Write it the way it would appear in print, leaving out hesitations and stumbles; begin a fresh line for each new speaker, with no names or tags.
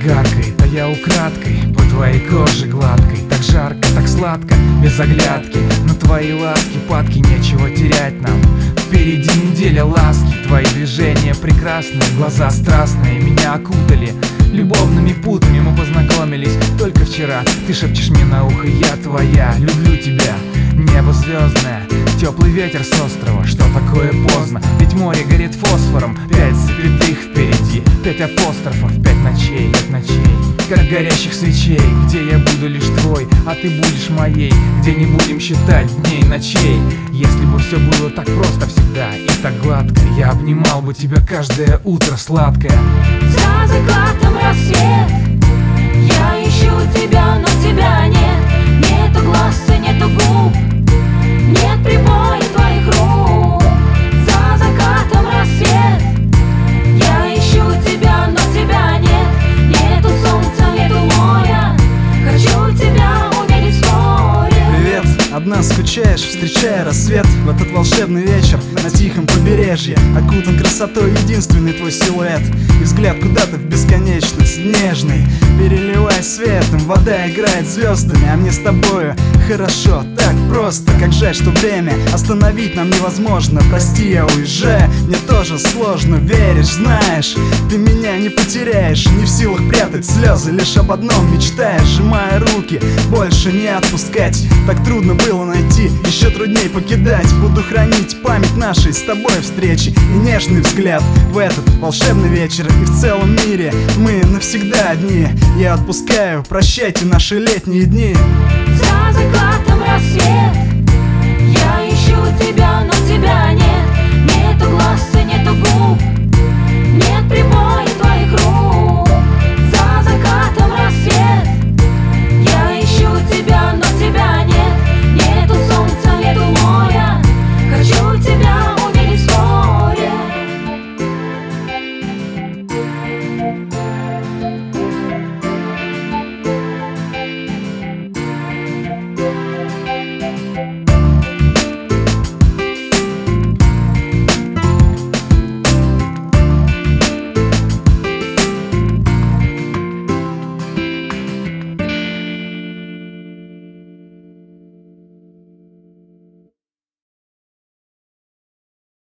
каркает, а я украдкой по твоей коже гладкой. Так жарко, так сладко, без оглядки на твои ласки, падки, нечего терять нам. Впереди неделя ласки, твои движения прекрасные, глаза страстные меня окутали любовными путами. Мы познакомились только вчера. Ты шепчешь мне на ухо: я твоя, люблю тебя. Небо звездное, теплый ветер с острова. Что такое поздно, ведь море горит фосфором. 5 запятых впереди, 5 апострофов, 5 ночей, как горящих свечей, где я буду лишь твой, а ты будешь моей, где не будем считать дней, ночей. Если бы все было так просто всегда и так гладко, я обнимал бы тебя каждое утро сладкое.
За закатом рассвет, я ищу тебя, но тебя нет. Нету глаз и нету губ, нет прибоя твоих рук. За закатом рассвет, я ищу тебя, но тебя нет. Нету солнца, нету моря, хочу тебя увидеть вскоре.
Привет, одна скучаешь, встречая рассвет в этот волшебный вечер на тихом побережье. Окутан красотой единственный твой силуэт и взгляд куда-то в бесконечность нежный. Переливай светом, вода играет звездами, а мне с тобою хорошо, так просто. Как жаль, что время остановить нам невозможно. Прости, я уезжаю, мне тоже сложно. Веришь, знаешь, ты меня не потеряешь. Не в силах прятать слезы, лишь об одном мечтаешь. Сжимая руки, больше не отпускать. Так трудно было найти, еще трудней покидать. Буду хранить память нашей с тобой встречи и нежный взгляд в этот волшебный вечер. И в целом мире мы навсегда одни. Я отпускаю, прощайте наши летние дни.
За закатом рассвет,